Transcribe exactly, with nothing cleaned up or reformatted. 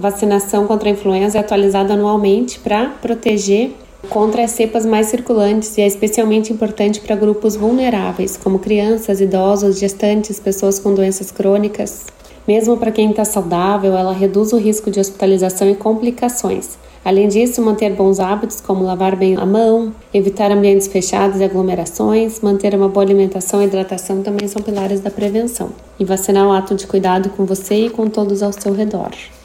vacinação contra a influenza é atualizada anualmente para proteger contra as cepas mais circulantes e é especialmente importante para grupos vulneráveis, como crianças, idosos, gestantes, pessoas com doenças crônicas. Mesmo para quem está saudável, ela reduz o risco de hospitalização e complicações. Além disso, manter bons hábitos como lavar bem a mão, evitar ambientes fechados e aglomerações, manter uma boa alimentação e hidratação também são pilares da prevenção. E vacinar é um ato de cuidado com você e com todos ao seu redor.